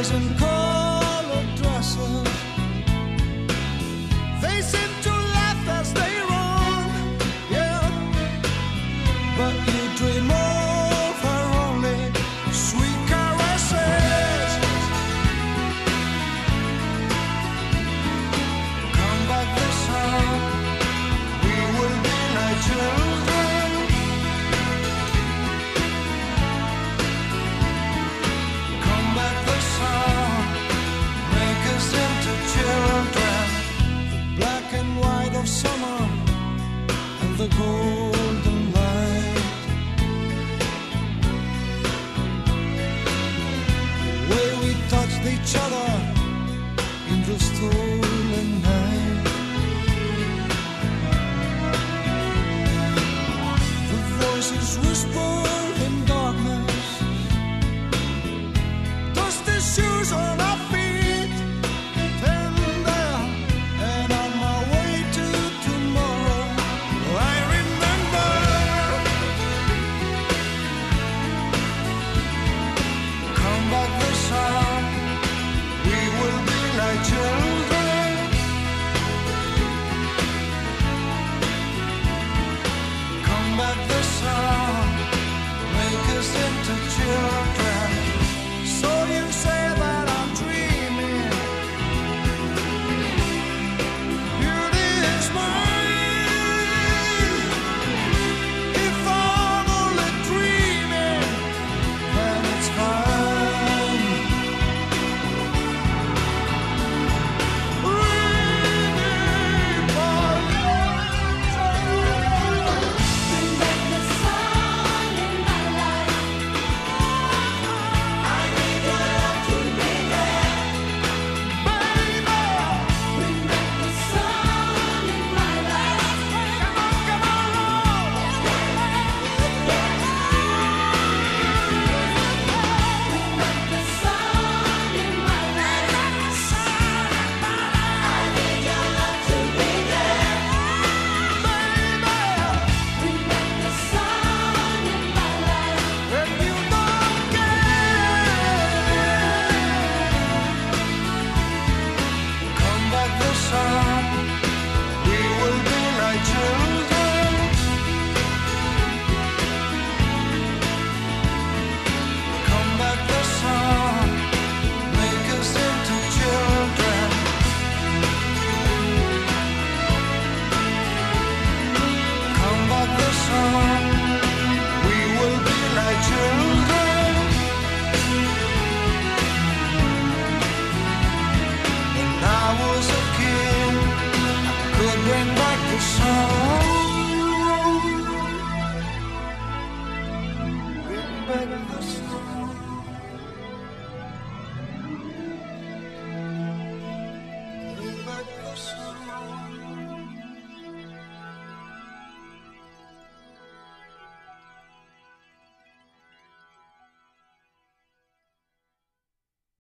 boys in colored dresses, they seem to laugh as they run, yeah. But you dream of her only sweet caresses. Come back this time, we will be like children. Come back this time, make us into children. The black and white of summer and the golden light, the way we touched each other in the store.